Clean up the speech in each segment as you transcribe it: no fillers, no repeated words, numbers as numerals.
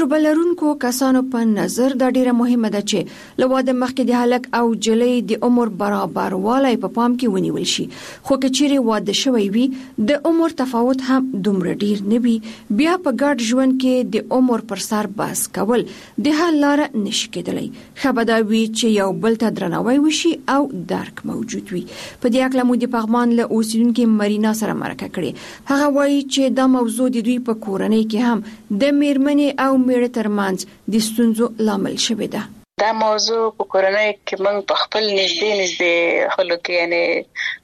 تجربه لرونکو کسانو په نظر دا ډیره مهمه ده چې له واده مخکې د هلک او جلۍ د عمر برابروالی په پام کې ونیول شي، خو که چیرې واده شوی وي د عمر تفاوت هم دومره ډیر نه وي، بیا په ګډ ژوند کې د عمر پر سر بحث کول د حل لاره نشي کېدلی. ښه به دا وي چې یو بل ته درناوی وشي او درک موجود وي. په دې اړه مو د پغمان له اوسیدونکو مرینا سره مرکه کړې. هغه وایي چې دا موضوع د دوی په کورنۍ کې هم د میرمنې او میړه ترمنځ د ستونزو لامل شوې ده. دا موضوع په کورنۍ کې موږ په خپل نږدې خلکو کې یعنی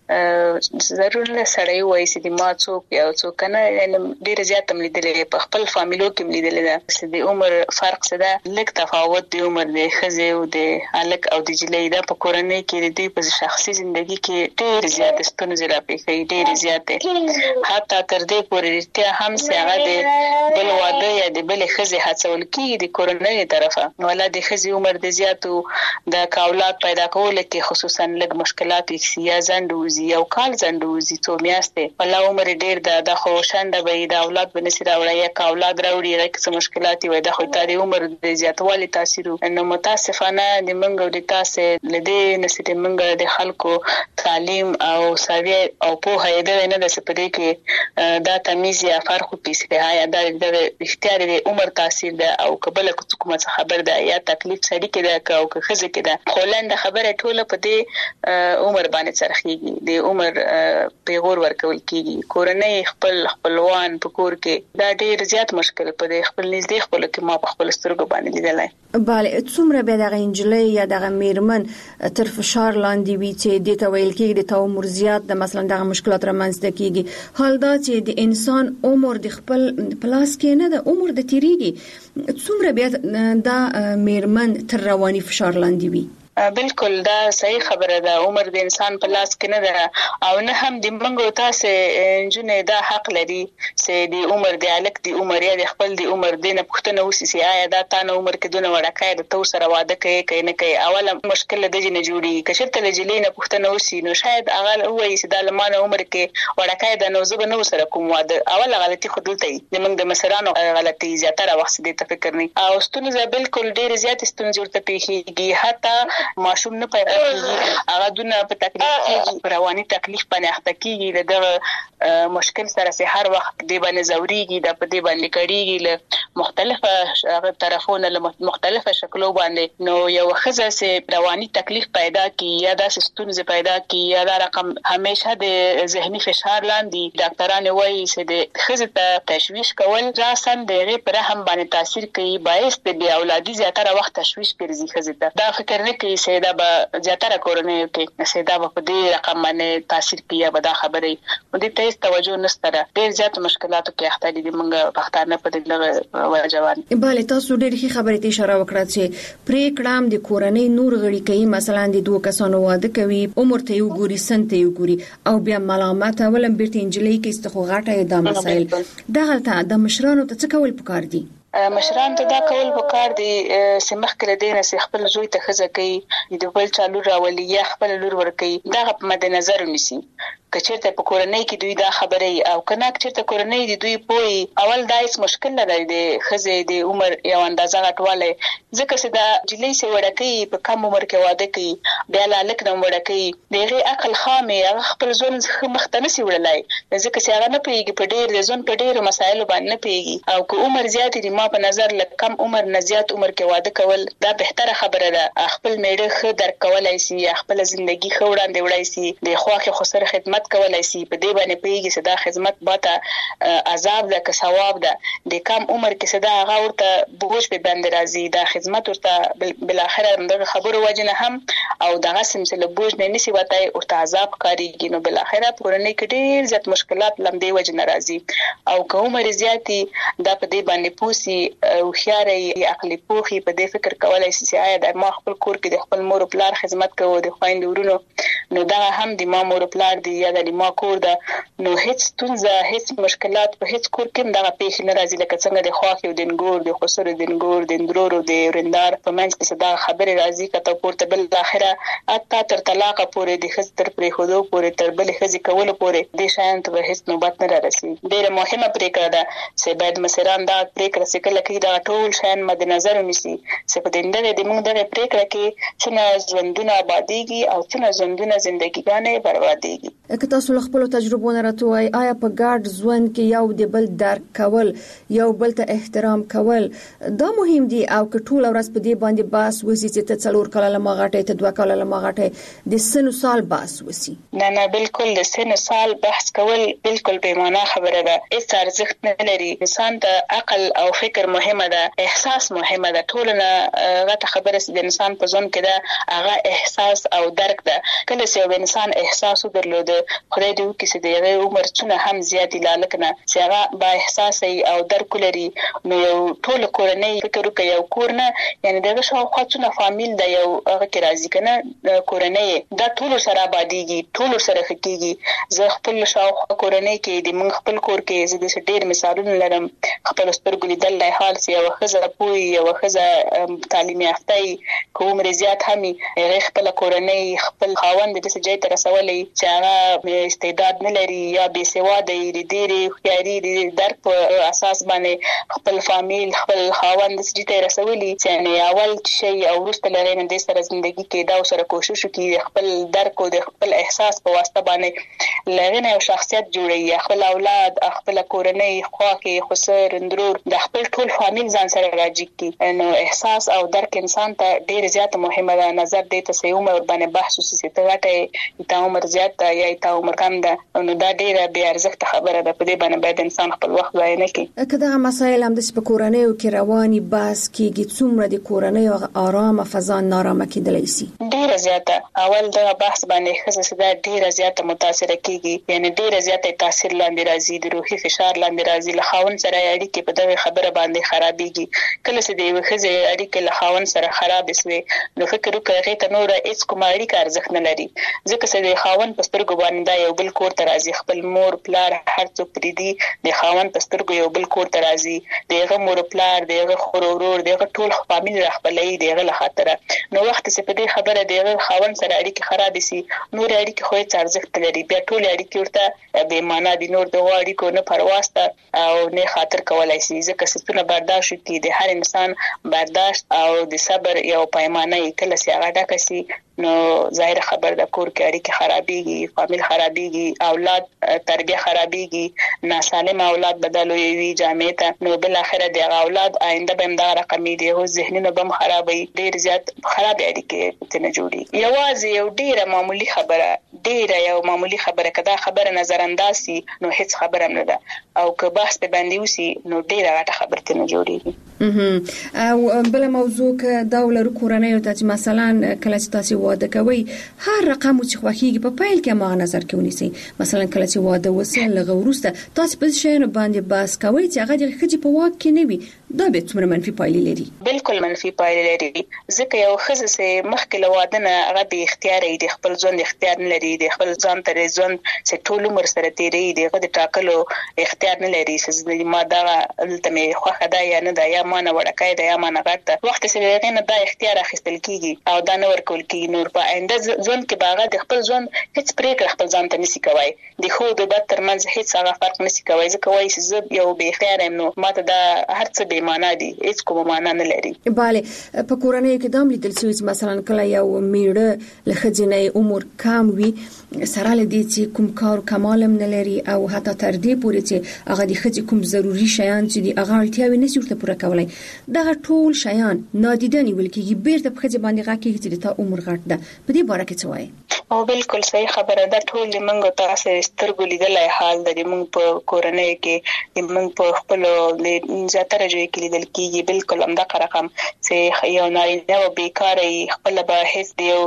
ضرور له سړی وایي چې ما څوک یا څوک نه ډېر زیات ملیدلې په خپل فامیلو کې ملیدلې ده چې د عمر فرق څه ده، لږ تفاوت د عمر د ښځې او د هلک او د جلۍ ده په کورنۍ کې د دوی په شخصي ژوندګي کې ډېر زیات ستونزې راپېښوي، ډېر زیاتې، حتی تر دې پورې رښتیا هم چې هغه د بل واده یا د بلې ښځې هڅول کېږي د کورنۍ طرفه، ولا د ښځې عمر د زیاتو د اولاد پیدا کولو کې خصوصا لږ مشکلات یا ځنډ وځي، یو کال ځنډ وځي، څو میاشتې، ولا عمر ډېر ده، دا خو شنډه به د اولاد به نشي راوړی، یا که اولاد راوړي هغه کې څه مشکلات وي، دا خو د عمر د زیاتوالي تاثیر. نو متاسفانه د موږ او د تاسې له دې نه چې موږ د خلکو تعلیم او سویه او پوهه یې ده نه ده چې په دې کې دا تمیز یا فرق وکړي یا دا د اختیار د عمر تاثیر ده او قبل کومه خبر ده یا تکلیف سړي کې ده او که ښځه کې ده، خو لنډه خبره ټوله په دې عمر باندې څرخیږي، د عمر پیغور ورکول کیږي. کورنۍ خپلوان په کور کې دا ډیر زیات مشکل په دې خپل نږدې خپل کې ما په خپل سترګو باندې لیدلای. بله، څومره به دغه انجلۍ یا دغه میرمن تر فشار لاندې وي چې د تویل کې د عمر زیات د مثلا دغه مشکلات رامنځته کیږي، حال دا چې د انسان عمر د خپل پلاس کې نه د عمر د تیریږي، څومره به دا میرمن تر رواني فشار لاندې وي؟ بالکل دا صحیح خبره ده، عمر د انسان په لاس کې نه ده او نه هم د منګو تاسې انجونه دا حق لري چې د عمر د الک د عمر یا د خپل د عمر د نه پښتنه وسی چې آیا دا تا نه عمر کې دونه وړکای د تو سره واده کوي نه کوي. اوله مشکل د دې نه جوړي کشرته لجلې نه پښتنه وسی نو شاید هغه وایي چې د لمانه عمر کې وړکای د نو زب نو سره کوم واده، اوله غلطي خودلته د موږ د مشرانو غلطي زیاتره وخت دې تفکر نه او ستونزه بالکل ډېر زیات ستونزې ورته پیښیږي، حتی ماشوم نه پیدا کیږي، هغه دونه په تکلیف کې رواني تکلیف باندې اخته کیږي، دغه مشکل سره سه هر وخت دی باندې زوريږي، د په دی باندې کړيږي له مختلفه طرفونو له مختلفه شکلو باندې. نو یو خزه سه رواني تکلیف پیدا کی یا د ستونزې پیدا کی یا د رقم همیشه د ذهني فشار لاندې ډاکټرانو وایي چې د خزه ته تشویش کول راسن دغه پر هم باندې تاثیر کوي، باعث د بیا اولادي زیاتره وخت تشویش ګرځي خزه ته. دا فکر نه کوي چې دا به زیاتره کورنۍ کې چې دا به په دې رقم باندې تاثیر کوي یا به دا خبرې دې ته هیڅ توجه نشته، ډېر زیات مشکلاتو کې اخته دي موږ پښتانه په دې وجه باندې. بله، تاسو ډېر ښه خبرې ته اشاره وکړه چې پریکړه د کورنۍ نور غړي کوي، مثلا د دوه کسانو واده کوي، عمر ته یو ګوري، سن ته یو ګوري او بیا ملامت ولم بیرته انجلۍ کې استخو غټه د مسایل دغه د مشرانو ته څه کول پکار دي؟ مشران ته دا کول پکار دي چې مخکې له دې نه خپل زوی ته ښځه کوي، د بل چا لور راولي یا خپل لور ورکوي، دغه په مد نظر ونیسي. که چېرته په کورنۍ کې دوی دا خبرې او کنه چېرته کورنۍ د دوی پوي اول دا هیڅ مشکل نه دی د ښځې د عمر یو اندازه غټوالی، ځکه چې دا جلۍ سه وړکۍ په کم عمر کې واده کوي، بیا لالیک نه وړکۍ د هغې عقل خامې هغه خپل ژوند مخ ته نشي وړلی، ځکه چې هغه نه پوهېږي په ډېر د ژوند په ډېرو مسایلو باندې نه پوهېږي. او که عمر زیات دي ما په نظر له کم عمر نه زیات عمر کې واده کول دا بهتره خبره ده. خپل میړه ښه درک کولی شي یا خپل ژوندګي ښه وړاندې وړی شي، د خواښې خو سره خدمت کولی شي، په دې باندې پوهېږي چې دا خدمت باته عذاب ده که ثواب ده. د کم عمر کې چې دا هغه ورته بوج په باندې راځي، دا خدمت ورته بالاخره دغه خبرو وجه نه هم او دغه سم له بوج نه نشي وتی ورته عذاب کاریږي، نو بالاخره کورنۍ کې ډېر زیات مشکلات لمدې وجه نه راځي. او که عمر زیاتي دا په دې باندې پوسي هوښیارې عقلي پوهې په دې فکر کولی شي چې آیا د ما خپل کور کې د خپل مور او پلار خدمت کوو د خویندو ورونو، نو دغه هم د ما مور او پلار دي یا د ما کور ده نو هیڅ ستونزه هیڅ مشکلات په هیڅ کور کې دغه پیښ نه راځي لکه څنګه د خواخ یو دنګور د خسر دنګور د اندرورو د ورندار په منځ کې صدا خبره راځي کته پورته بل اخره اته تر طلاق پورې د خز تر پرې خودو پورې تر بل خزي کول پورې د شان ته هیڅ نوبت نه راسي ډیره مهمه پریکړه ده چې باید مسران دا پریکړه سکل کې دا ټول شان مد نظر ونیسي چې په دې د موږ د پریکړه کې څنګه ژوندونه آبادیږي او څنګه ژوندونه ژوندګیګانې بربادیږي. که تاسو خپل تجربو نه راټوي آیا په ګډ ژوند کې یو د بل درک کول یو بل ته احترام کول دا مهم دي او که ټول ورځ په دې باندې باس وسی چې ته څلور کاله لمغاټه ته 2 کاله لمغاټه د سن سال باس وسی نه بالکل د سن سال بحث کول بالکل بې معنا خبره ده هیڅ ارزښت نه لري. انسان ته عقل او فکر مهمه ده احساس مهمه ده ټولنه غته خبره د انسان په ځون کې ده هغه احساس او درک ده کله چې انسان احساس درلود خدای دې وکړي چې د عمر څونه هم زیات لالکنه چې هغه با احساس او درک لري نو یو ټول کورنۍ فکر وکړي یو کورنه یعنی دغه شاوخوا څونه فامیل د یو هغه کې راځي کنه کورنۍ دا ټول سره آبادیږي ټول سره خکېږي زه خپل شاوخوا کورنۍ کې د من خپل کور کې زه د ډېر مثالونه لرم خپل سترګو لیدل له حال چې یو خزه پوي یو خزه تعلیم یافته کوم رضایت همي خپل کورنۍ خپل خاوند د څه ځای تر رسولې چې هغه استعداد نه لري یا بې سواده دی ډېری خياري د درک په اساس باندې خپل فامیل خپل خاوند د څه ځای رسولي چې اول شي او وروسته لري د سره ژوندۍ کې دا سره کوشش وکړي خپل درک او د خپل احساس په واسطه باندې لغنه یو شخصیت جوړي خپل اولاد خپل کورنۍ خواخي خسر اندرور د خپل ټول فامیل ځان سره راځي کی نو احساس او درک انسان ته ډېر زیات مهمه ده نظر دې ته سې عمر باندې بحث وسې ته راټه ته عمر زیات یا ته عمر کم ده نو دا ډېره بې ارزښت خبره ده په دې باندې باید انسان خپل وخت ضایع نه کړي. که دا مسایل هم د کورنۍ کې رواني بس کېږي څومره د کورنۍ او آرام فضا نارامه کېدلی شي ډېر زیاته اول دا بحث باندې خصوصا دا ډېر زیاته متاثر کیږي یعنی ډېر زیاته تاثیر لاندې راځي د روحي فشار لاندې راځي له خاوند سره اړیکې په دغه خبره باندې خرابېږي کله چې د خزه اړیکې له خاوند سره خراب شي نو فکر وکړئ ته نور هیڅ کومه اړیکه ارزښت نه لري ځکه چې د خاوند په سترګو باندې دا یو بل کور ته راځي خپل مور پلار هر څوک پریدي د خاوند په سترګو یو بل کور ته راځي دغه مور پلار دغه خورورور دغه ټول فامیل راخپلې دغه له خاطر نو وخت چې په دې خبره دغه خاوند سره اړیکې خراب شي نور اړیکې خو هیڅ ارزښت لري بیا ټول اړیکې ورته بې معنا دي نور د اړیکو نه پرواسته او نه خاطر کولای شي ځکه ستونه برداشت کوي د هر انسان برداشت او د صبر یو پیمانه کله چې هغه ډکه شي نو ظاهر خبر د کور کې اړیکې خرابېږي فامیل خرابېږي اولاد تربیه خرابېږي ناسالم اولاد بدلوي وي جامې ته نو بل اخره د اولاد آینده به هم دا رقمي دي او ذهنونه به خرابوي ډېر زیات خراب اړیکې ته نه جوړي یوازې یو ډېره معمولی خبره ډېره یو معمولی خبره کدا خبره نظر انداز شي نو هیڅ خبره نه ده او که بحث په باندې وسی نو ډېره غټه خبره ته نه جوړيږي. او بل موضوع که دا ولر کورنۍ او ته مثلا کله چې تاسو واده کوي هر رقم چې خوخيږي په پایل کې ما نظر کې ونیسي مثلا کله چې واده وسه لغه ورسته تاسو په شین باندې باس کوي چې هغه د خځې په واک کې نه وي دا به څومره منفي پایلې لري بالکل منفي پایلې لري ځکه یو خځه چې مخکې له واده نه هغه به اختیار دی خپل ځان اختیار نه لري د خپل ځان تر ځان چې ټول عمر سره تیری دی هغه د ټاکلو اختیار نه لري چې ما دا دلته مې خوخه دا یا نه دا یا ما نه وړکای دا یا ما نه غټه وخت چې هغه نه دا اختیار اخیستل کیږي او دا نه ورکول کیږي نور په آینده ځون کې باغه د خپل ځون هیڅ پریکړه خپل ځان ته نسی کوي د خو د بد ترمنځ هیڅ هغه فرق نسی کوي ځکه وایي چې یو به اختیار یم نو ماته دا هر څه به معنا دي هیڅ کومه معنا نه لري. bale په کورنۍ کې دام لیدل شوی مثلا کله یو میړه له خځینې عمر کم وي سره لدی چې کوم کار کمالم نه لري او حتی تر دې پورې چې هغه د خځې کوم ضروری شیان چې د هغه اړتیاوې نشي ورته پوره کولای دا ټول شیان نادیده نیول کېږي بیرته په خځې باندې غاکې چې د عمر غټ ده په دې باره کې څه وایي؟ او بالکل صحیح خبره ده ټول موږ تاسو سترګو لیدلای حال د موږ په کورنۍ کې موږ په خپل زیاتره ځای کې لیدل کېږي بالکل همدا رقم چې یو نارینه و بیکارې خپل به هیڅ دیو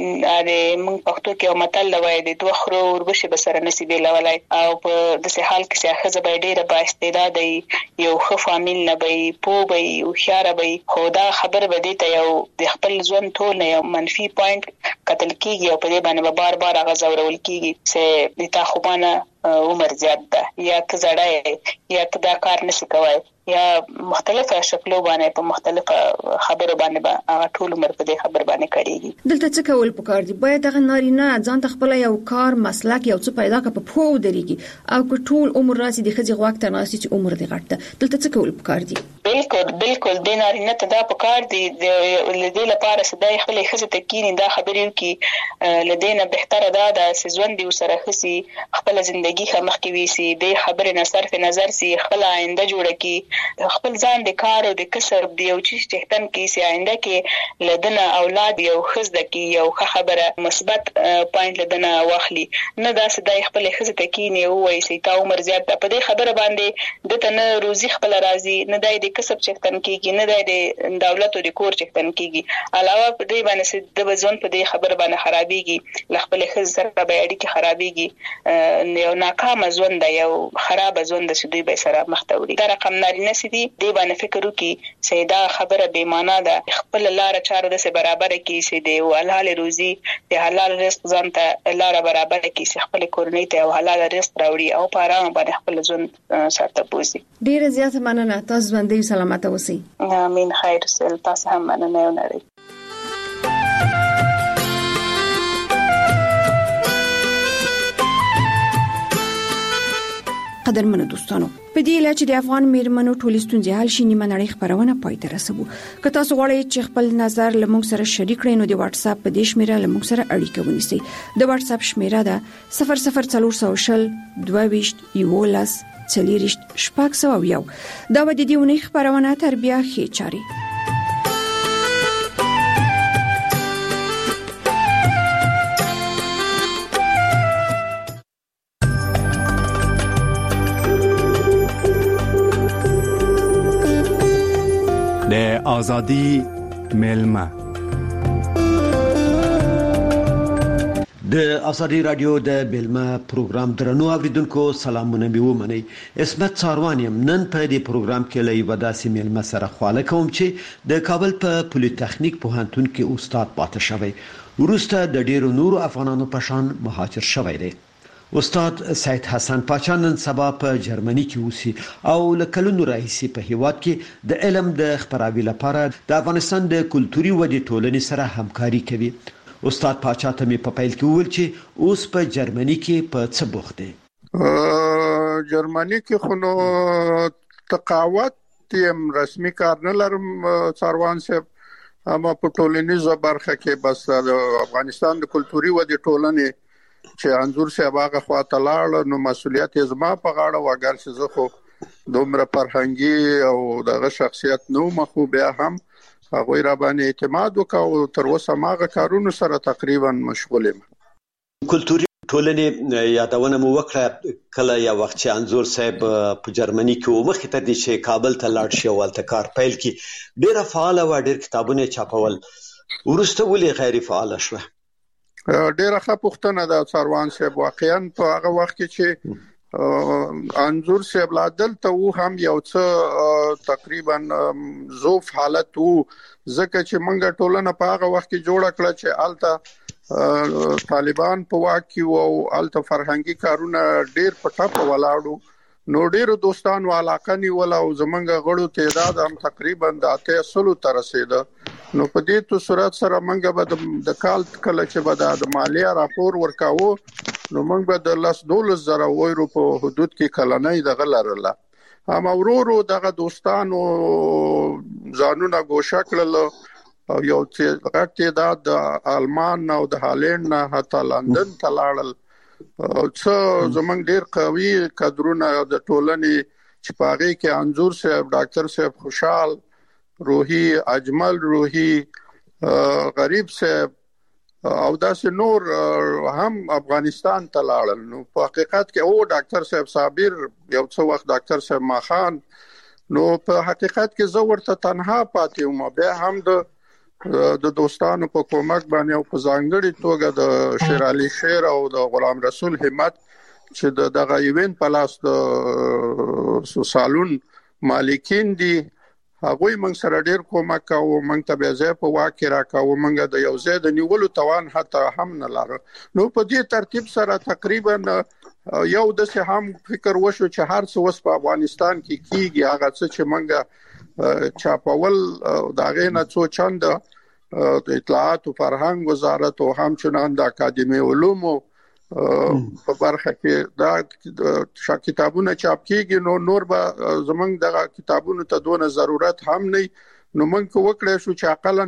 موږ پښتو کې یو متل وایي د دوه خرو وربشي بسره نصیب لولای او په داسې حال کې چې خزه به ډیره با استعداد دی یو ښه فامیل نه وي پوه وي او خيار وي خو دا خبر به دي ته یو د خپل ژوند ټول یو منفي پوینټ قتل کیږي او په دې باندې به بار بار هغه زورول کیږي چې د تاخوبانه عمر زیات ده یا ته زړه یا ته دا کار نشي کوي یا مختلفه شکلو باندې په مختلفه خبرو باندې به ټول عمر په دې خبر باندې کړيږي. دلته څه کول پکار دي؟ باید هغه نارینه ځان ته خپل یو کار مسلک یو څه پیدا کړي په پوه درېږي او که ټول عمر راسي د خځې غواک ته ناسي چې عمر دې غټ ده. دلته څه کول پکار دي؟ بالکل د نارینه ته دا پکار دي د دې لپاره چې د خپل خځې ته کینی دا خبرې وکي لدينا بهتره ده چې ژوند دې سره خسي خپل ژوندۍ مخ کې ويسي د خبرې نه صرف نظر سي خپل آینده جوړه کی خپل ځان د کار او د کسب دی او چې چهتن کې سي آینده کې لدنه اولاد یو خزده کې یو خبره مثبت پوینټ لدنه واخلي نه دا چې خپل خزه ته کینی او وایي چې تا عمر زیات په دې خبره باندې د تنه روزي خپل راضي نه د کسب چهتن کېږي نه د دولت او د کور چهتن کېږي علاوه په دې باندې چې د ځون په دې خبره باندې خرابيږي خپل خزه سره به اړیکې خرابيږي یو ناکام ژوند یو خراب ژوند چې دوی به سره مخ ته وړي. دا رقم نارینه سي دي د باندې فکر وکي چې دا خبره بے معنا ده خپل لار چاره د سه برابر کی چې د حلال روزي د حلال رزق ځان ته لار برابر کی چې خپل کورنۍ ته حلال رزق راوړي او په آرام باندې خپل ژوند سره بوزي. ډیره زیاته مننه. تاسو باندې سلامت اوسئ. امين. خیر سل تاسو هم مننه ونري. قدرمنو دوستانو په دې لاره چې د افغان میرمنو ټولستون ځای شي نیمه نړۍ خبرونه پای ته رسوو. که تاسو غواړئ چې خپل نظر لمونږ سره شریک کړئ نو د واتس اپ په دې شمیره لمونږ سره اړیکه ونیسئ. د واتس اپ شمیره ده 00400 22 11 40 شپږ دا و د دې ونې خبرونه تربیه خې چاري. د آزادی ملما د آزادی رادیو د بلما پروګرام درنو اوریدونکو سلامونه مې ومنئ. اسمت څاروانیم نن په دې پروګرام کې له یو داسې ملما سره خواله کوم چې د کابل په پولیټیکنیک پوهنتون کې استاد پاتې شوی ورسته د ډیرو نورو افغانانو په شان مهاجر شوی دی. استاد سید حسن پاچا نن سبا په جرمني کې اوسي او لکلونو راهیسي په هیواد کې د علم د خپراوي لپاره د افغانستان د کلتوري ودې ټولنې سره همکاري کوي. استاد پاچا ته مې په پیل کې وویل چې اوس په جرمني کې په څه بوخت دی. جرمني کې خو نو تقاوت یم رسمي کار نه لرم څاروان صاحب اما په ټولنیزه برخه کې بس د افغانستان د کلتوري ودې ټولنې چې انزور صاحب هغه خواته لاړ نو مسؤلیت یې زما په غاړه و اگر چې زه خو دومره فرهنګي او دغه شخصیت نو مخو بیا هم هغه را باندې اعتماد وکاو تر اوسه ماغه کارونو سره تقریبا مشغول یم. کلتوري ټولنې یادونه مو وکړه کله یا وخت چې انزور صاحب په جرمني کې مخې ته دي چې کابل ته لاړ شي او ولته کار پیل کړي ډیره فعال و ډیر کتابونه چاپول ورسته ولې غیر فعال شوه؟ ډیره ښه پوښتنه ده څاروان صاحب. واقعا په هغه وخت کې چې انزور صاحب لادل ته و هم یو څه تقریبا ضعف حالت وو ځکه چې منګه ټولنه په هغه وخت کې جوړه کړه چې الته طالبان په واکي او الته فرهنګي کارونه ډیر په ټاپ ولاړو نو ډیرو دوستانو علاقه نیول او زمونږ غړو تعداد هم تقریبا د 800 تر رسیده. نو په دې تو صورت سره منګه به د کال کله چې به د مالیه راپور ورکاوه نو منګه به د 12,000 یورو په حدود کې کلنۍ د غلرله هم ورورو دغه دوستانو ځانونه ګوښه کړل او یو چې غټه د آلمان او د هالند نه حتی لندن ته لاړل او څو زمونږ ډیر قوي کادرونه د ټولنې چې پاغي کې انزور صاحب ډاکټر صاحب خوشحال روحي اجمل روحي غریب صاحب او داسې نور هم افغانستان ته لاړل. نو په حقیقت کې او ډاکټر صاحب صابر یو څو وخت ډاکټر صاحب ماخان نو په حقیقت کې زه ورته تنها پاتې وم بیا هم د دوستانو په کومک باندې او په ځانګړي توګه د شیر علي شیر او د غلام رسول همت چې دغه ایونت په لاس د سالون مالکین دي هغه موږ سره ډیر کومک کاوه، موږ ته به ځای په واکه راکاوه، موږ د یو ځای د نیولو توان حتی هم نه لرو. نو په دې ترتیب سره تقریبا یو د څه هم فکر وشو چې هر څه وس په افغانستان کې کیږي، هغه څه چې موږ چاپول دا غینه څو چند د اطلاعات او فرهنګ وزارت او همچنان د اکاډمي علوم په برخه کې دا کتابونه چاپ کیږي. نو نور به زمونږ د کتابونو ته دونه ضرورت هم نه، نو موږ وکړې شو چې اقلا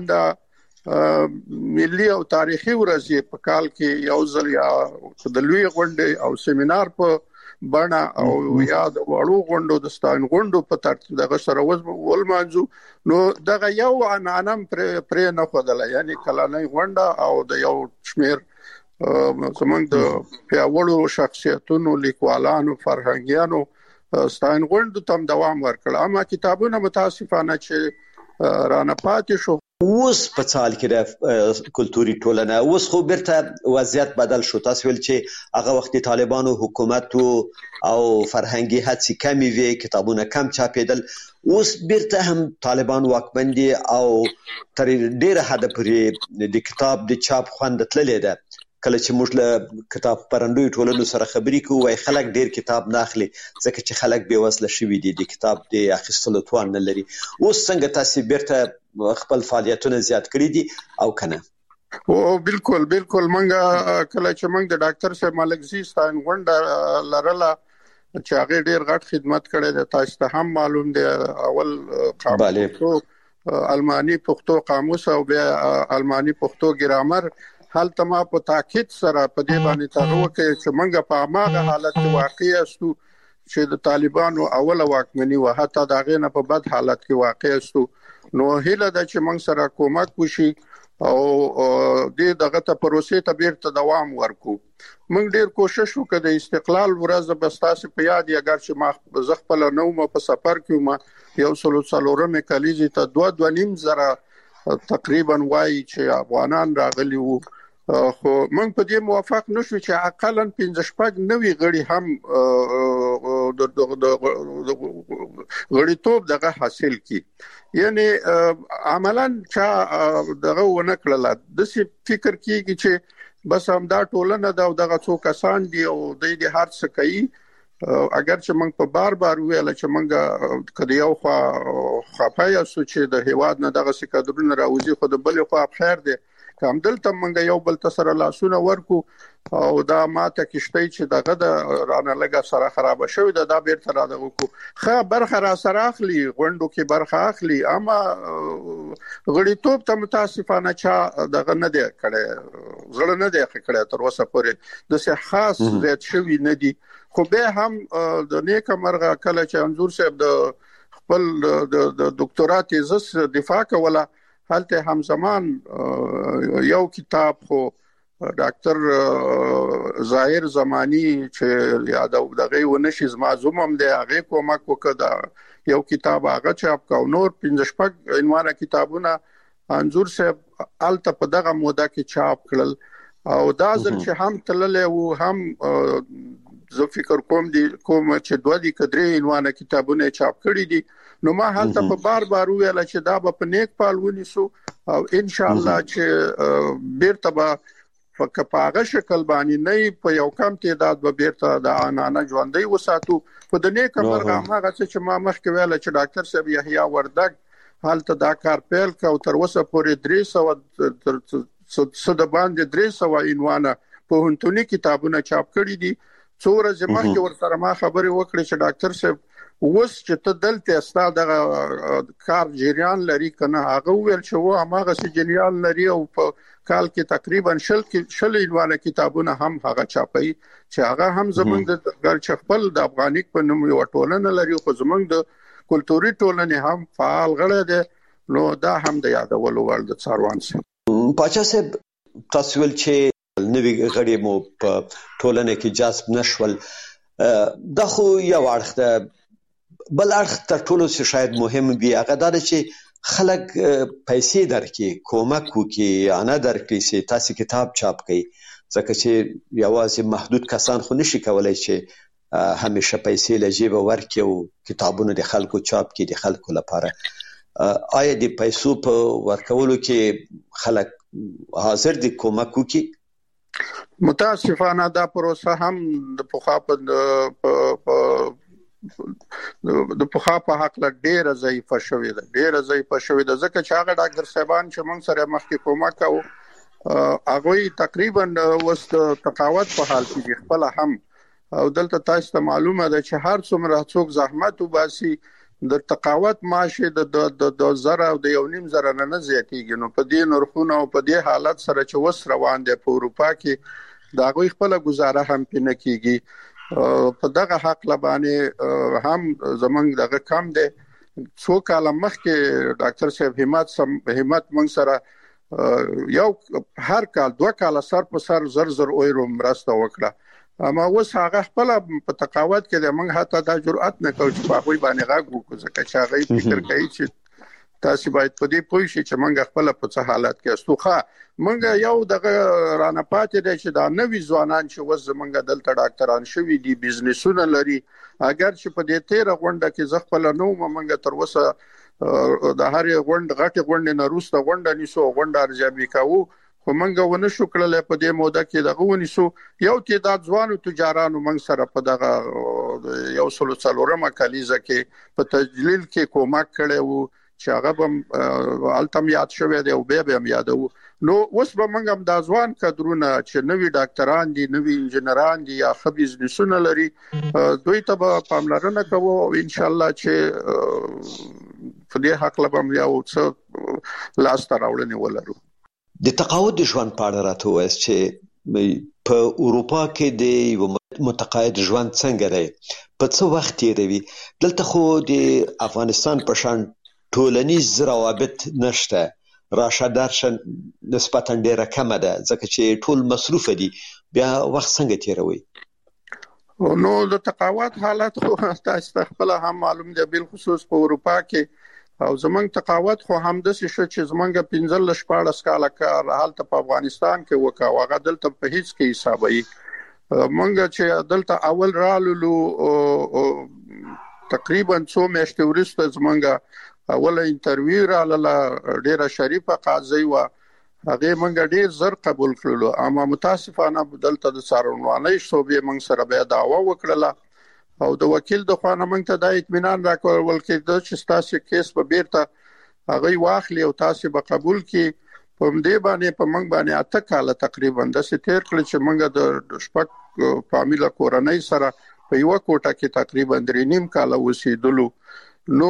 د ملي او تاریخي ورځې په کال کې یو ځل یا د لوی غونډې او سیمینار په بڼه او یا د وړو غونډو د ستاین غونډو په ترتیب دغه سره ولمانځو. نو دغه یو عنعنم پرې نه خدله، یعنی کلانې غونډه او د یو شمیر زمونږ د پیاوړو شخصیتونو، لیکوالانو، فرهنګیانو ستاین غونډو تم دوام ورکړ. اما کتابونه متاسفانه چې رانه پاتې شو. اوس په څال کې د کلتوري ټولنه اوس خو بیرته وضعیت بدل شو. تاسو ویل چې هغه وخت طالبانو حکومت او فرهنګي هڅې کمې وي، کتابونه کم چاپېدل. اوس بیرته هم طالبان واکمن دي او تر ډیره حد پورې د کتاب د چاپ خوند تللی ده. کله چې موږ له کتاب پرندوی ټولنو سره خبرې کوو، وای خلک ډیر کتاب نه اخلي ځکه چې خلک بې وسله شوي دي، د کتاب د اخیستلو توان نه لري. اوس څنګه تاسو بیرته خپل فعالیتونه زیات کړی دي او کنه؟ او بالکل منګه کله چې موږ د ډاکټر صاحب ملک زی ستاین غونډه لرله چې هغه ډیر غټ خدمت کړی دی، تاسو ته هم معلوم دی. اول قاموس المانی پښتو قاموس او بیا المانی پښتو ګرامر حالت ما په تاکید سره په دې باندې تغوه کې چې موږ په هغه حالت کې واقع یاستو چې د طالبانو اوله واکمني و، حتی دا غینه په بد حالت کې واقع یاستو. نو هیله ده چې موږ سره کومک وشي او دې دغه ته پروسې ته بیرته دوام ورکو. موږ ډیر کوشش وکړو د استقلال ورځ به تاسو په یاد یې، اگر چې ما زغپل نو ما په سفر کې ما یو سلوڅلورم کلیزي ته 2.5 زره تقریبا وای چې افغانان راغلي وو، خو موږ په دې موافق نشو چې اقلا 15 نوي غړي هم د غړیتوب دغه حاصل کی. یعنی عملاً چې دغه ونکړل د سی فکر کیږي چې بس هم دا ټولنه دا دغه څو کسان دي او د دې هر څه کوي. اگر چې موږ په بار ویل چې موږ کدی یو خفای سو چې د هیواد نه دغه سکادرونه راوځي، خو د بل خو خیر دی کوم دلته موږ یو بل تسره لاسونه ورکو او دا ماته کشته چې دغه د رانه لګه سره خراب شوی دا بیرته را دغه کو خه برخه را سره اخلي غونډو کې برخه اخلي. اما غړیتوب ته متاسفانه چا دغه نه دی کړي، زړه نه دی کړي تر اوسه پورې د څه خاص زیات شوی نه دی. خو به هم د نیک مرغه کله چې انزور صاحب د خپل د ډاکټرا تیزس دفاع کوله، حالته همزمان یو کتاب خو ډاکټر ظاهر زمانی چې یاد دغه ونشي معزوم هم دی، هغه کومک وکړه یو کتاب هغه چاپ کا. نور 15 عنوانه کتابونه انزور صاحب الته په دغه موده کې چاپ کړل او دا ځل چې هم تللې وو هم زه فکر کوم چې دوه دي کډري عنوانه کتابونه چاپ کړي دي. نو ما حالت په بار ویل چې دا په نیک پال ونیسو او ان شاء الله چې بیرته به فکپاغه شکل باندې نه په یو کم تعداد به بیرته د انانه ژوندۍ وساتو. په د نیک مرغه هغه چې ما مخکې ویل چې ډاکټر صاحب یحیی وردګ حالت دا کار پیل کا او تر اوسه پورې 300 باندې 300 عنوانه په هنتونی کتابونه چاپ کړي دي. څو ورځې مخکې ورسره ما خبرې وکړې چې ډاکټر صاحب اوس چې ته دلته استا د کار جریان لري کنه، هغه ویل چې و هغه سي جریان لري او په کال کې تقریبا 10 عنوانه کتابونه هم هغه چاپي چې هغه هم زمونږ د ګر خپل د افغانیک په نوم یو ټولنه لري، خو زمونږ د کلتوري ټولنې هم فعال غړي دي. نو دا هم د یادولو وړ د څاروان سي. پاچا صاحب تاسو ول چې نوی غړي مو په ټولنه کې جذب نشول، دا خو یو اړخ ده. بل اړخ تر ټولو څه شاید مهم وي هغه دا چې خلک پیسې درکې، کومک وکړي، انا درکړي چې تاسو کتاب چاپ کړئ، ځکه چې یوازې محدود کسان خو نشي کولای چې همیشه پیسې له جیبه ورکړي او کتابونه د خلکو چاپ کړي د خلکو لپاره. آیا د پیسو په ورکولو کې خلک حاضر دي کومک وکړي؟ متاسفانه دا پروسه هم د پخوا په حق له ډیره ضعیفه شوې ده ځکه چې هغه ډاکټر صاحبان چې موږ سره مخکې کومک کوو هغه تقریبا وس تقاوت په حال کې خپل هم او دلته تاسو ته معلومه ده چې هر څومره څوک زحمت وباسي د تقاوت ماشه د 1000 او د 1.5 زره نه زیاتېږي. نو په دې نرخونو او په دې حالت سره چې وس روان دي په اروپا کې دا غوي خپل گزاره هم پینه کیږي. په دغه حق لبانه هم زمنګ دغه کم دي. څو کال مخکې ډاکټر صاحب همت مونږ سره یو هر کال 2 کال سر په سر زر اورو مرسته وکړه. اما اوس هغه خپل په تقاوت کې د موږ حتی دا جرأت نه کوي چې په هغه باندې غږ وکړو ځکه چې هغه فکر کوي چې تاسو باید په دې پوه شئ چې موږ خپل په څه حالت کې استوخه موږ یو دغه رانه پاتې دي چې دا نوې ځوانان چې وز موږ دلته ډاکټران شوي دي بزنسونه لري اگر چې په دې 13 غونډه کې ځ خپل نو موږ تر اوسه د هر غټه غونډه نه روسته غونډه نیسو غونډه ارزیابي کوو خو منګه ونه شو کړل په دې موده کې دغه ونیسو یو تعداد ځوانو تجارانو منګ سره په دغه یو سلوڅلورمه کلیزه کې په تجلیل کې کومک کړو چې هغه هم التم یاد شوی دی او به هم یادو. نو اوس به منګ هم د ځوان کډرونه چې نوی ډاکټران دي نوی انجنیران دي یا خبيز نسونه لري دوی ته به پاملرنه کوو او ان شاء الله چې په دې حق لبم یو څه لاس ته راوړنی ولرو. د تقاعد د ژوند په اړه راته وایي چې په اروپا کې د متقاعد ژوند څنګه دی په څه وخت تیروي دلته خو د افغانستان په شان ټولنیز روابط نشته راشه درشه نسبتا ډیره کمه ده ځکه چې ټول مصروف دي بیا وخت څنګه تیروي؟ نو د تقاعد حالت خو تاسو خپل هم معلوم دی بل خصوص په اروپا کې او زمنګ تقاوت خو هم د شې چې زمنګ 15 کاله کار حالت په افغانستان کې وکا واغه دلته په هیڅ کې حسابي مونږ چې دلته اول رالو تقریبا 2 میاشتې وروسته زمنګ اول انټرویو رااله ډیره شریفه قاضي و هغه مونږ ډیر زر قبول کړلو اما متاسفانه دلته د څارنوالۍ شوبې مونږ سره به دعوا وکړه او د وکیل د خوانه مونږ ته د اطمینان راکول کې د چې تاسو کیس په بیرته هغه واخلي او تاسو به قبول کی په دې باندې په مونږ باندې اته کال تقریبا د ستیر کړ چې مونږ د شپږ فامیلا کورنۍ سره په یو کوټه کې تقریبا 3.5 کال وسیدلو نو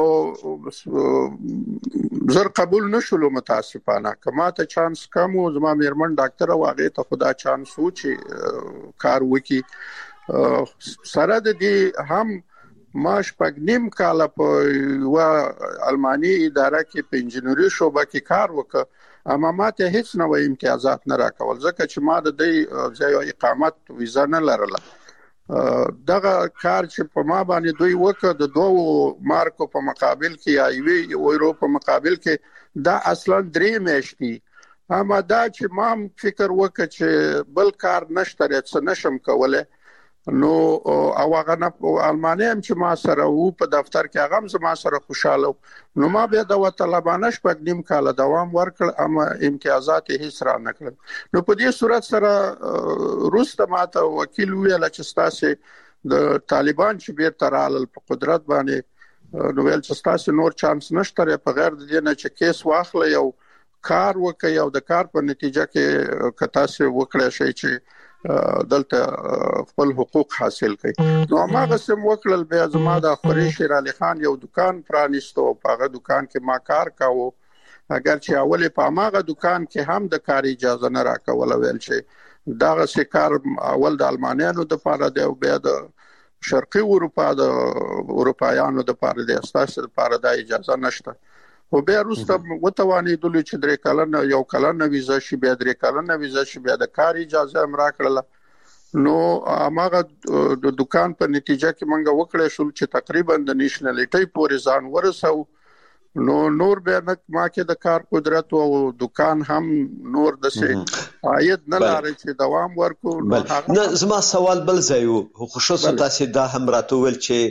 زر قبول نشولو متاسفانه کما ته چانس کم او زما میرمن ډاکټر واغې ته خدا چانس و چې کار وکي سره د دې هم ماش پګنیم کال په و المانی اداره کې په انجنیری شوبه کې کار وکړ اما ماته هیڅ نوې امتیازات نه راکول ځکه چې ما د دې ځای اقامت ویزا نه لرله دغه کار چې په ما باندې دوی وکړ د 2 مارکو په مقابل کې یا یو یورو په مقابل کې دا اصلا 3 میاشتې اما دا چې ما فکر وکړ چې بل کار نشته څه نشم کوله نو او هغه نه المانیا چې ما سره وو په دفتر کې هغه ما سره خوشاله نو ما به د طلبانه شپږ کال دوام ورکړ اما امتیازات هیڅ را نکړل نو په دې صورت سره روسته ماته وکیل ویل چې تاسو د طالبان چې بیرته رالل په قدرت باندې نو ویل چې تاسو نور چانس نشته په غیر د دې نه چې کیس واخلې او کار وکړي او د کار په نتیجه کې کتا سه وکړی شي چې دلته خپل حقوق حاصل کړي نو هغه سم وکړل بیا زما د خوري شیر علي خان یو دکان پرانیستو په هغه دکان کې ما کار کاوه اگر چې اوله په هغه دکان کې هم د کار اجازه نه راکول ویل چې دا کار اول د المانیانو د لپاره دی او بیا د شرقي اروپا د اروپایانو د لپاره دی اساسي لپاره د اجازه نشته او بیا روسته وتوانی دلی چې 3 کلن یو کلن ویزا شي بیا 3 کلن ویزا شي بیا د کار اجازه هم راکړله نو هغه د دکان په نتیجه کې مونږ وکړې شو چې تقریبا د نېشنلټي پورې ځان ورسو نو نور به ما کې د کار قدرت او دکان هم نور د سي عاید نه لري چې دوام ورکو نه زما سوال بل ځایو خصوصا تاسو دا هم راته ول چې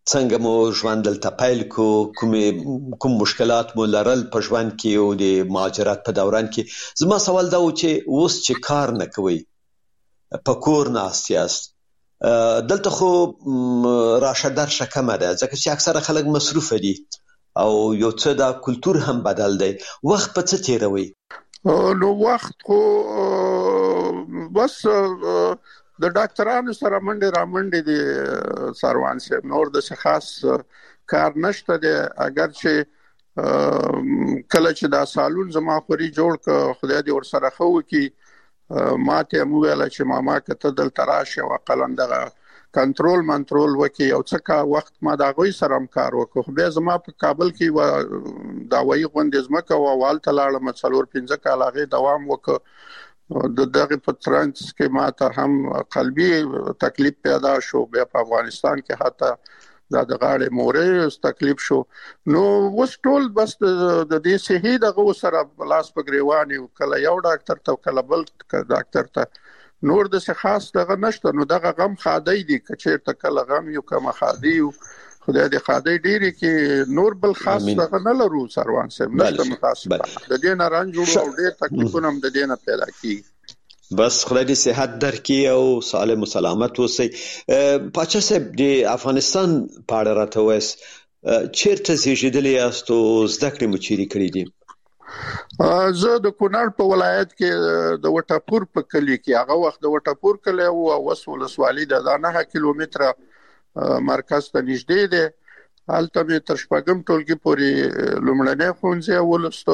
څنګه مو ژوند دلته پیل کو، کوم مشکلات مو لرل په ژوند کې او د مهاجرت په دوران کې. زما سوال دا و چې اوس چې کار نه کوئ، په کور ناست یاست، دلته خو راشه درشه کمه ده ځکه چې اکثره خلک مصروف دي او یو څه دا کلتور هم بدل دی. وخت په څه تیروي؟ نو وخت خو بس د ډاکټرانو سره منډه را منډه دي سروان صاحب، نور د خاص کار نشته دی. اگر چې کله چې دا سالون زما خوري جوړ ک خدای دې ور سره خو کی ماته مو ویل چې ماما کته دل تراشه او قلندغه کنټرول وکي او څه کا وخت ما دا غوي سره کار وکړو. به زما په کابل کې و دا وایي غوندې زمکه او والته لاړم 4-5 کال هغه دوام وکړ. د دغه پترانس کې ماته هم قلبي تکلیف پیدا شو، بیا په افغانستان کې حتی دا د غاړې مورې تکلیف شو. نو وس ټول بس د دې صحي دغه سره بلاس په گریواني کله یو ډاکټر ته کله بل ډاکټر ته، نور د څه خاص دغه نشته. نو دغه غم خادي دي کچېرته کله غم یو کما خادي خدای دې خادي ډیری کې نور بل خاص دغه نه لرو سروان صاحب، نشته متاسف د دې نه رنج او ډېر تکلیفونه هم د دې نه پیدا کیږي. بس خدای دې صحت درکړي او سالم و سلامت اوسئ. پاچا صاحب د افغانستان په اړه راته وایاست، چیرته زیږیدلی یاست او زده کړې مو چیرې کړې دي؟ زه د کونړ په ولایت کې د وټاپور په کلی کې، هغه وخت د وټاپور کلی او اوس ولسوالي د 9 کیلومتره مرکز ته نږدې دی. هلته مې تر شپږم ټولګي پورې لومړنی ښوونځی ولوستو.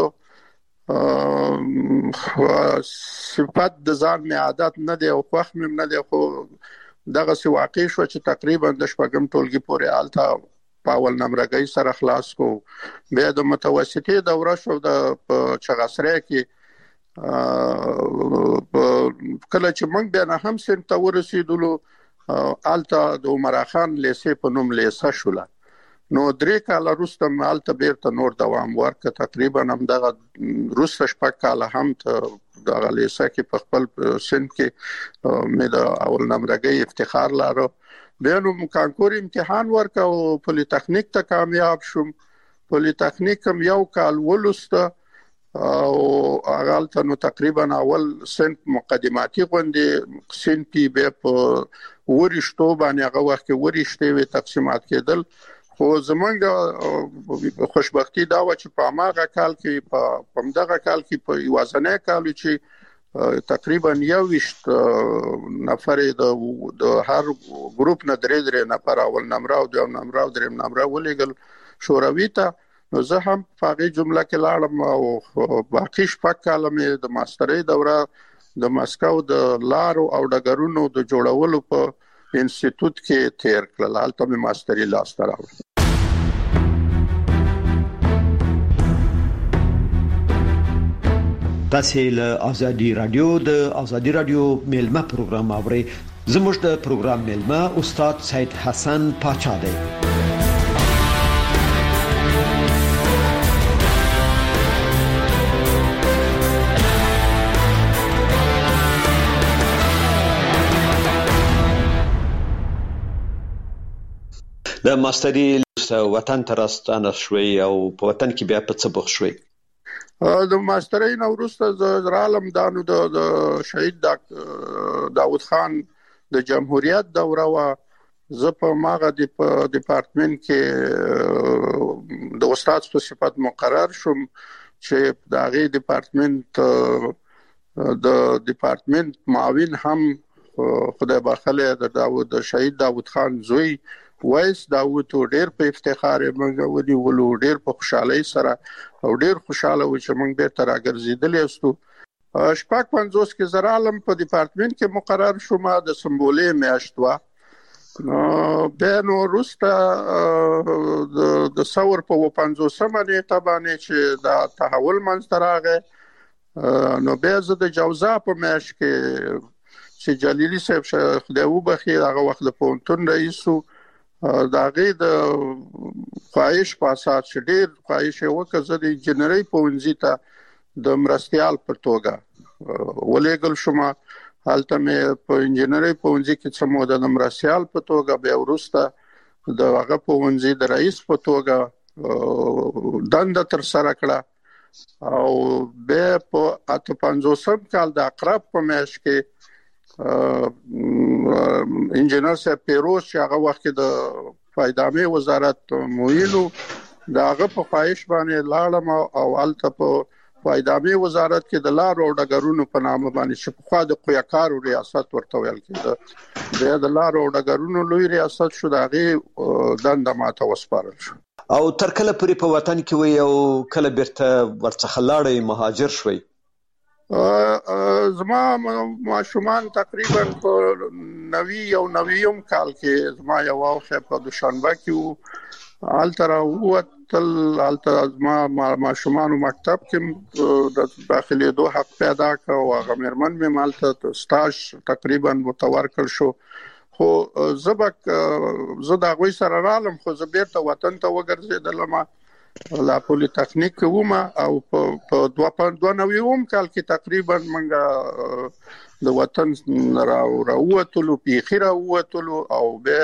صفت د ځان مې عادت نه دی او خوښ مې نه دی، خو دغه واقع شو چې تقریبا د شپږم ټولګي پورې هلته په اول نمرګۍ سره خلاص کو. بیا د متوسطې دوره شو د چغسری کې. کله چې موږ بیا نه هم سن ته ورسېدلو، آلته د عمر خان لیسې په نوم لیسه شوله. نو 3 کال وروسته آلته بیرته نور دوام ورکړ. تقریبا هم دغه وروسته 6 کال هم ته دغه لیسه کې په خپل سن کې مې د اول نمرګۍ افتخار لاره. بیا نو کانکور امتحان ورکړ او پولی تخنیک ته کامیاب شوم. پولی تخنیک هم یو کال ولوسته او هغه نو تقریبا اول سن مقدماتي غونډې سن پی بیا په ورشتو باندې هغه وخت کې ورشتې وي تقسیمات کېدل. خو زمونږ خوشبختی دا و چې په هغه کال کې په همدغه کال کې په یوازنۍ کال چې تقریبا 21 نفر د هر ګروپ نه 3 نفر اول نمره او دویم نمره او دریم نمره ولېګل شوروي ته. نو زه هم په هغه جمله کې لاړم او باقي 6 کال مې د ماسترۍ دوره د مسکو د لارو او ډګرونو د جوړولو په انسټیټیوټ کې تیر کړل. هلته مې ماستري لاسته راوړه. تاسو له ازادي رادیو د ازادي رادیو میلمه پروګرام اورئ. زموږ د پروګرام میلمه استاد سید حسن پاچا دی. د ماستري وطن ته راستانه شوي او په وطن کې بیا په څه بوخ شوي؟ د ماسترۍ نه وروسته زه رالم دانو د شهید داود خان د جمهوریت دوره و. زه په ماغه د ډپارټمنټ کې د استاد په صفت مقرر شوم چې د هغه ډپارټمنټ معاون هم خدای بخله د شهید داود خان زوی وایس داوود ډېر په افتخار موږ ولولو، ډېر په خوشحالۍ سره او ډېر خوشاله و چې موږ بیرته راګرځېدلې استو. 55 کې زرالم په ډپارټمنټ کې مقرر شوم د سمبولې میاشت و. بیا نو وروسته د ثور په 50مه نیټه باندې چې دا تحول منځته راغی، نو بیا زه د جوزا په میاشت کې چې جلیلی صاحب خدای وبخښي هغه وخت د پوهنتون رئیس و، دا غي د خواهش په اساس چې ډېر خواهش وکړ زه د انجنیری پوهنځي ته د مرستيال په توګه ولېګل شوم. هلته مې په انجنیری پوهنځي کې څه موده د مرستيال په توګه بیا وروسته د هغه پوهنځي د رئیس په توګه دنده تر سره کړه او به په 58 کال د اقرب په میاشت کې انجنیر صاحب پیروز چې هغه وخت د فایدامه وزارت مویلو داغه په خواهش باندې لاړم او الته په فایدامه وزارت کې د لارو او ډګرونو په نامه باندې چې په خوا د قویاکارو ریاست ورته ویل کېده د لارو او ډګرونو لوی ریاست شو داغه دنده ماته وسپارل شو او تر کله پورې په وطن کې وي او کله بیرته ورڅخه لاړې مهاجر شوي؟ زما ماشومان تقریبا په 90 کال کې زما یو واخه په دوشنبه کې الترا وتل زما ماشومان مکتب کې د داخلي دوه حق پیدا کا او هغه مرمن مې مالته سټاج تقریبا متورکل شو خو زه دا غوي سره رالم خو زه بیرته وطن ته وګرځیدلم لا پولی تخنیک ومه او په 92 کال کې تقریبا منګه د وطن راووتلو پیخیره ووتلو او به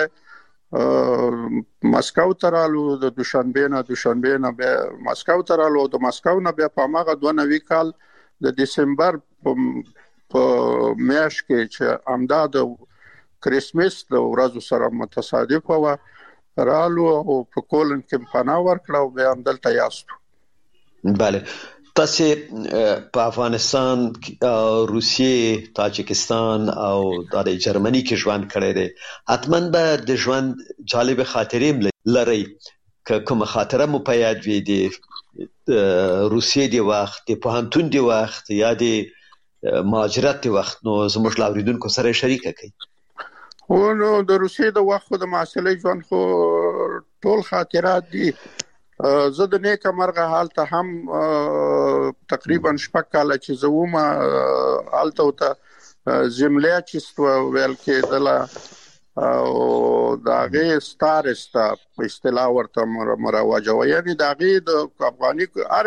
مسکو ترالو د دوشنبه نه به مسکو ترالو د مسکو نه به په ماغه 92 کال د دسمبر په میاشت کې چې امداد کریسمس د ورځو سره متصادف و رالو او په کولن کې پناه ورکړه او به هم دلته یاستو. بله تاسو په افغانستان، روسیې، تاجکستان او د جرمني کې ژوند کړی دی، حتما به د ژوند جالب خاطرې لري. که کوم خاطره مو په یاد وي د روسیې د وخت، د پوهنتون د وخت یا د مهاجرت د وخت، نو زموږ لاوریدونکو سره شریکه کړئ. نو د روسیې د وخت د معاصلې ژوند خو ټول خاطرات دي. زه د نیکه مرغه حالته هم تقریبا شپږ کاله چې زومه حالته ته زملیاچست ویل کېدل او داغه ستارستا په اصطلاح ورته مروجه و، یعنی داغه د افغاني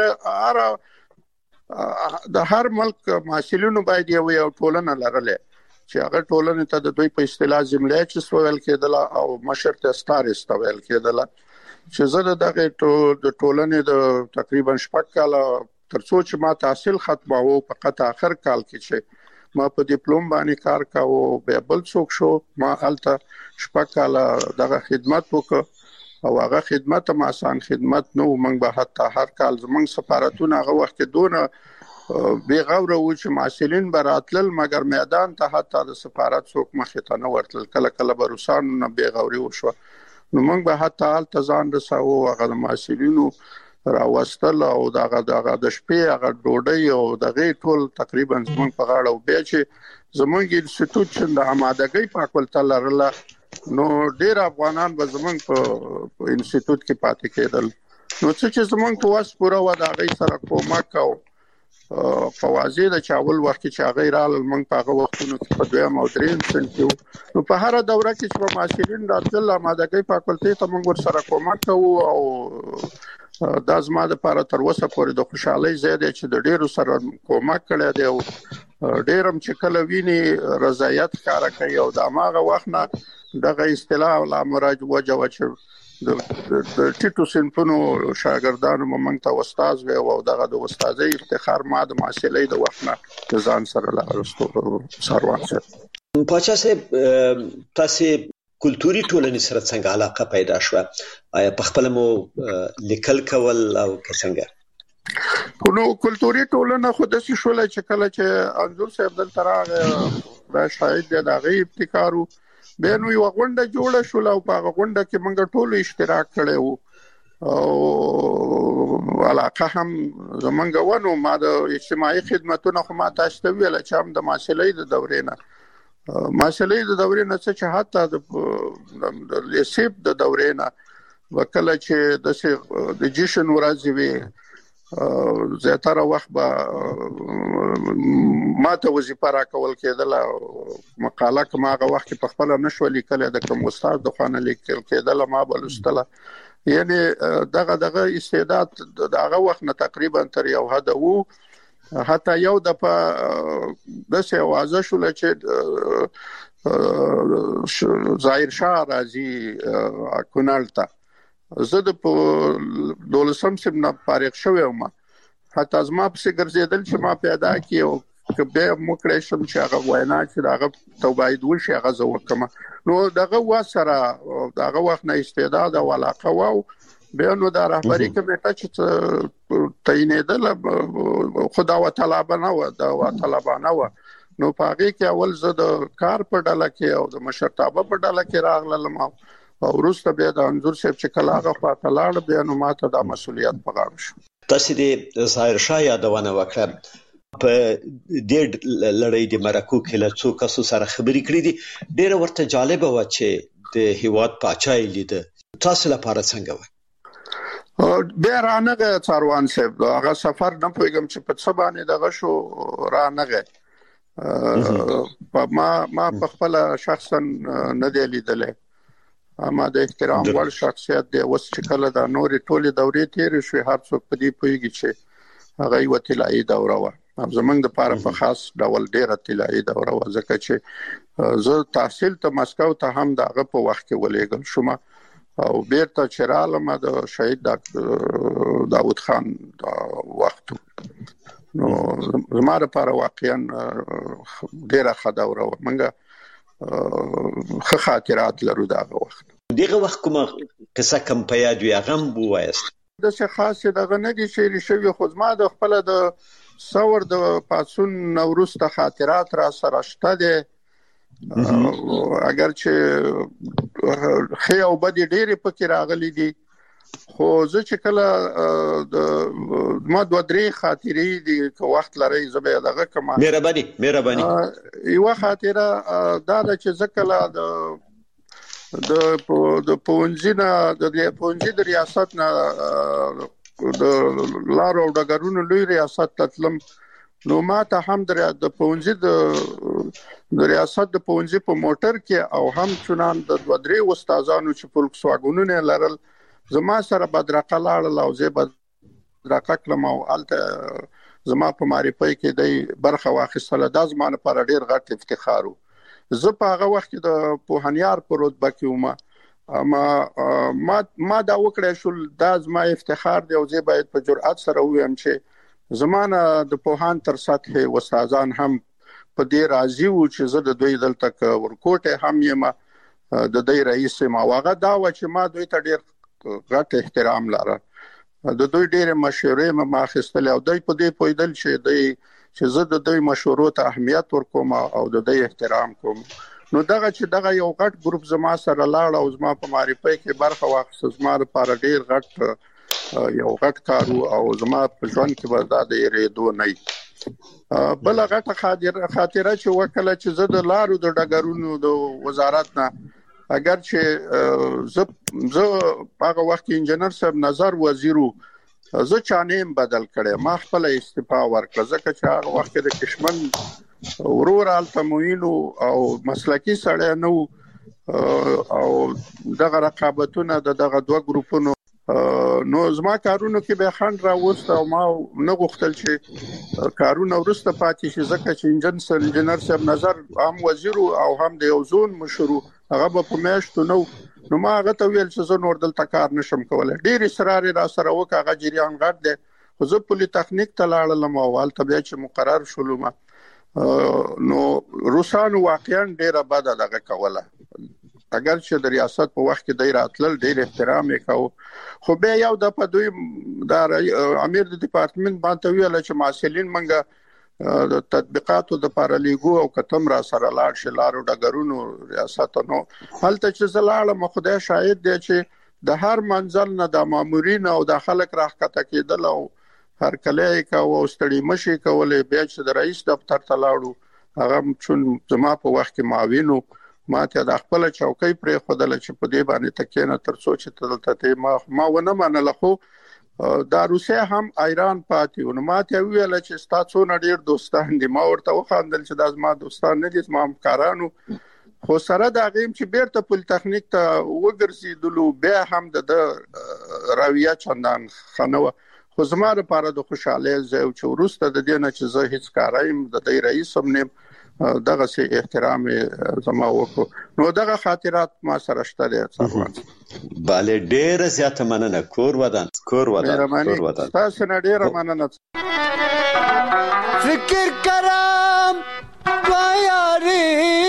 د هر ملک مسؤلینو باید یو ټولنه لرله چې هغه ټولنه ته د دوی په اصطلاح زملیاچست ویل کېدل او مشر ته ستارستا ویل کېدل. چې زه دغه د ټولنې د تقریبا شپږ کاله ترڅو چې ما تحصیل ختماوه په قطع اخر کال کې چې ما په ډیپلوم باندې کار کاوه به بل څوک شو، ما حالته شپږ کاله دغه خدمت وکړ او هغه خدمت ما آسان خدمت نو، موږ به حتی هر کال زموږ سفارتونه هغه وخت دونه بے غوره و چې مسؤلین براتل مګر میدان ته حتی د سفارت څوک مخې ته نه ورتل، کله کله به روسانو نه بے غوري وشو. نو موږ به حتی حالت ځان رساو هغه مسؤلینو راوستل او دغه د شپې هغه ډوډۍ او دغه ټول تقریبا زموږ په غاړه او بیا چې زموږ انسټیټیوټ چې د آمادګۍ په خپل لرله نو ډیر افغانان به زموږ په انسټیټیوټ کې پاتې کېدل. نو چې زموږ په واس پوره و دغه سره کومک او فوازې د چاول وخت چې هغه رال موږ په هغه وختونو کې په دویم او دریم سن کې نو په هر دوره کې چې معاشرین راتل آمادګۍ په خپل ته موږ ور سره کومک کوو او د ازما د لپاره تر اوسه پورې د خوشحالي زیاده چې د ډیرو سره کومک کړی دی او ډیرم چې کله ویني رضایت ښکار کوي او د ماغه وخت نه دغه اصطلاح لا مراج وجه چې د ټیټو صنفونو شاګردانو موږ ته استاد و او دغه د استادۍ افتخار ما د معاصلې د وخت نه ځان سره لارستو سروان سره. پاچا صاحب تاسو کلتوري ټولنې سره څنګه علاقه پیدا شوه؟ آیا په خپل مو لیکل کول او څنګه؟ نو کلتوري ټولنه خو د څه شول چې کله چې انځور صاحب دلته راغی دا شاید دغه ابتکارو به نو یو غونډه جوړه شول او په غونډه کې موږ ټول اشتراک کړو او علاقه هم زمونږ ونه ما د اجتماعي خدماتونو خو ما تاسو ته ویل چې هم د معاشلې د دورې نه چې حتی د لیسیب د دورې نه وکړه چې د جشن ورځې وي زیاتره وخت به ما ته وظیفه راکول کېدل، مقاله کومه هغه وخت په خپل نشو لیکل د کوم استاد د خانه لیکل کېدل ما بلستله، یعنی دغه استعداد دغه وخت نه تقریبا تر یو حد وو. حتی یو د څه واځه شول چې ظاهر شاه راځي کونړ ته. زه د 12 سپتمبر فارغ شوم، حتی زما په ګرځیدل چې ما پیدا کیو کبه مکړې شم چې هغه وینا چې هغه توباید وشي هغه زه وکم. نو دغه وسره دغه وخت نه استعداد او علاقه وو به نو د رهبری کمیټه چې تعینېدل خدا وتعالى و نو پاګه کې اول زه د کار په ډله کې او د مشرتابه په ډله کې راغلم او وروسته به د انځور صاحب چې کلاغه خاطر لاړ به نو ماته د مسولیت په غاړه شو. تاسو د ظاهر شاه یادونه وکړه په دې لړۍ د مرکو کې له څو کسو سره خبرې کړې دي، ډېر ورته جالب و چې د هیواد پاچای لید. تاسو لپاره څنګه و؟ بیا رانغه څاروان صاحب هغه سفر نه پوهیږم چې په څه باندې دغه شو رانغه ما په خپل شخصا نه دی لیدلې، اما د احترام وړ شخصیت دی. اوس چې کله د نورې ټولې دورې تیر شوې هر څوک په دې پوهیږي چې هغه یو طلایي دوره و. زمونږ د پاره په خاص ډول ډیره طلایي دوره و، ځکه چې زه تحصیل ته مسکو ته هم دغه په وخت کې ولېږل شوم او بیرته چرالم د شهید داوود خان وخت. نو زما لپاره واقعا ډیره ښه دوره و، موږ ښه خاطرات لرو دغه وخت. دغه وخت کومه قصه کم په یاد وي هغه مو وایست؟ د څه خاص دغه نه دي شعر شوی، خو زما د خپل د ثور د پاسون نوروسته خاطرات را سره شته دي. اگر چې خې او بدی ډېرې پکې راغلي دي، خو زه چې کله د ما دوه درې خاطرې دي که وخت لري زه به دغه کوم. مهرباني یو خاطره دا چې زه کله د پونځي د ریاست نه د لارو او ډګرونو لوی ریاست تطلم، نو ما ته هم د پونځي د ریاست د پونځي په موټر کې او هم چنان د دوه درې استادانو چې فولکس واګونونه لرل زما سره بدرقه لاړل او زه بدرقه کلم او الته زما په معرفي کې د برخه واخیستله. دا زمانه پر ډیر غټ افتخار وو. زه په هغه وخت کې د پوهنیار په رتبه کې وم، اما ما دا وکړې شو دا زما افتخار دی او زه باید په جرأت سره وایم چې زمانه د پوهان تر سطح استادان هم په دې راضي وو چې زه د دوی دلته ورکوټه هم یم د دوی رئیس ما واغه دا و چې ما دوی ته ډیر غټ احترام لاره، د دوی ډېر مشورې ما اخیستل او دوی په دې پویدل چې زه د دوی مشورو ته اهمیت ورکوم او د دوی احترام کوم. نو دغه یو غټ ګروپ زما سره لاړ او زما په معرفي کې برخه واخیسته. زما لپاره ډېر یو غټ کار او زما په ژوند کې به دا د یریدو نه بل غټه خاطره چې وکړه چې زه د لارو د ډګرونو د وزارت نه اگر چې زه هغه وخت انجنیر صاحب نظر وزیرو زه چانیم بدل کړم، ما خپل استعفا ورکړه ځکه چې هغه وخت د کشمن ورور التموینو او مسلکی سړی نو او دغه رقابتونه دغه دوه ګروپونو نو زما کارونو کې به خند راوست او ما نه غوښتل چې کارونه ورسته پاتې شي ځکه چې انجنیر صاحب نظر هم وزیر او هم د یو زون مشرو هغه په میاشتو نو ما هغه ته ویل چې زه نور دلته کار نشم کولای. ډیر اصرار را سره وکړ، هغه جریان غټ دی، خو زه پولی تخنیک ته لاړم او حالت بیا چې مقرر شولم نو روسانو واقعا ډیره بد دغه کوله. اگر چې د ریاست په وخت کې د راتلل ډیر احترام وکاو، خو به یو د په دوی د امیر د ډپارټمنټ باندې ویل چې مسؤلین منګه د تطبیقاتو د پارلیګو او کتم را سره لاړ شلارو ډګرونو ریاست نو حالت چې زلاله مخدای شاهد دی چې د هر منزل نه د مامورین او د خلک راخته کېدل او هر کله کا او ستړي مشي کولې بیا چې د رئیس دفتر ته لاړو هغه چون زما په وخت کې معاونو ما ته د خپل چوکۍ پرې خدل چې په دې باندې تکینه تر څو چې تلته ما ونه منل، خو دا روسیا هم ایران پاتې نو ما ته ویل چې تاسو نه ډیر دوستان دي. ما ورته وخاندل چې دا زما دوستان نه دي، زما همکارانو. خو سره دا غیم چې بیرته پولی تخنیک ته وګرځیدلو بیا هم د راویه چندان خنوه، خو زما لپاره د خوشاله زو چې ورسته د دې نه چې زه هیڅ کارایم د دې رئیس هم نیم دغه سي احترام زما وکړو نو دغه خاطرات ما سره شته دي څنګه bale ډېر زیاته مننه کور ودان تاسو نه ډېر مننه فکر کرام یاري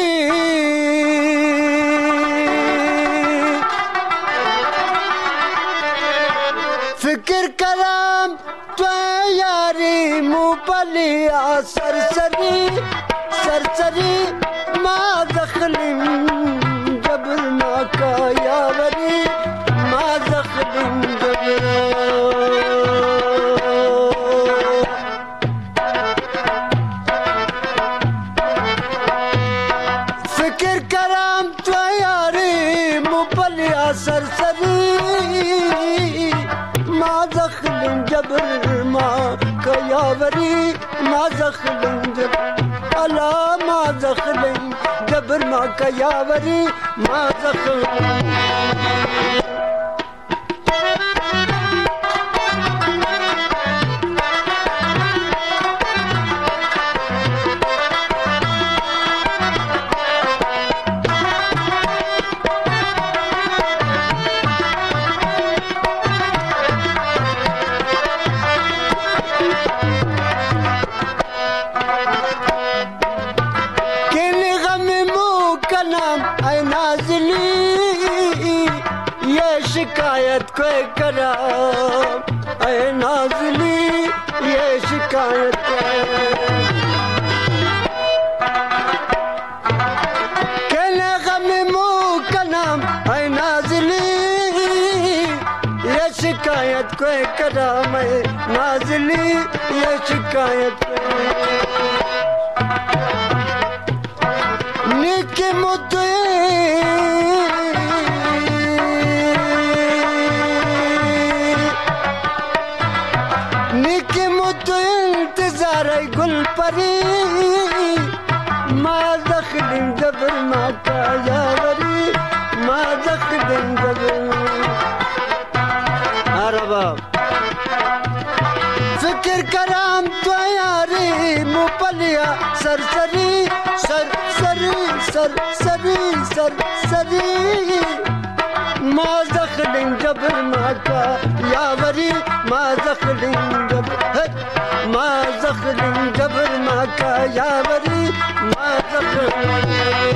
فکر کرام یاري مو پلیا سرسری سرسری ما دخلم جبر ما کا یاوری ما دخلم جبر فکر کرام تو یاری مپلیا سرسری ما دخلم جبر ما کا یاوری ما دخلم جبر ألا ما دخلن جبر ما كياوري ما دخلن शिकायत कोई करा ऐ नाज़ली ये शिकायत केले गम मुँह का नाम ऐ नाज़ली ये शिकायत कोई करा मैं नाज़ली ये शिकायत निके मुद्दे गुल परी ما دخلن جبر ما كياوري ما دخلن جبر عربا فکر کرام تو یاری مپلیا سرسری سرسری سرسری سرسری ما دخلن جبر ما كياوري ما دخلن جبر ما دخلن جبر ما كياوري ما دخلن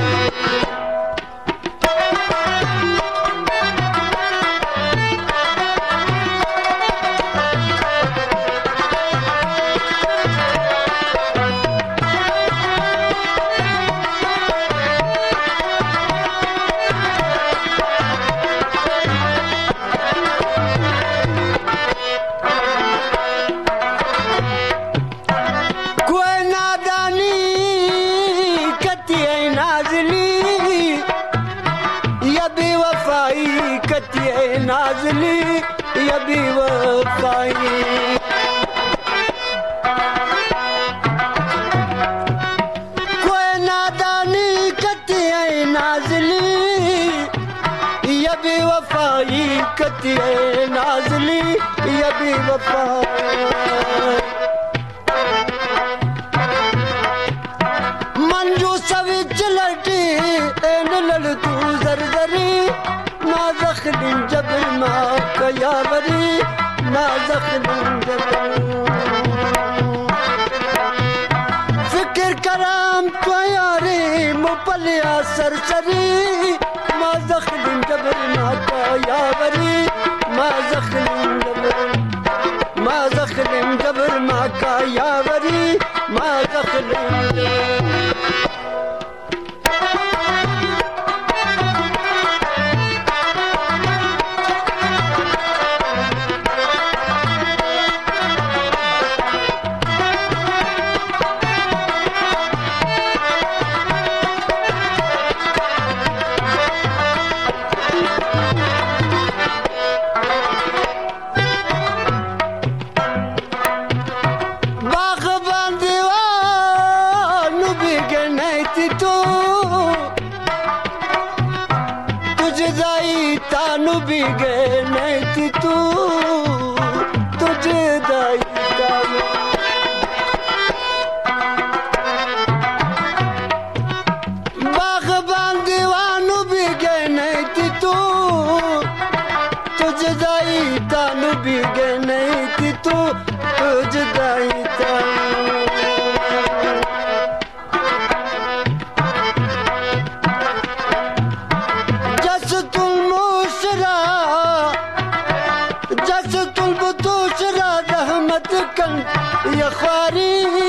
नाज़ली या बेवफाई कोई नादानी कती है नाज़ली या बेवफाई कती है नाज़ली या बेवफाई मंजू सविच लटी एन लड़ तू जरजरी ما دخلن جبر ما كياوري ما دخلن جبر فكر كرام تو ياري مپليا سرسري ما دخلن جبر ما كياوري ما دخلن جبر ما دخلن جبر ما كياوري ما دخلن جبر یاري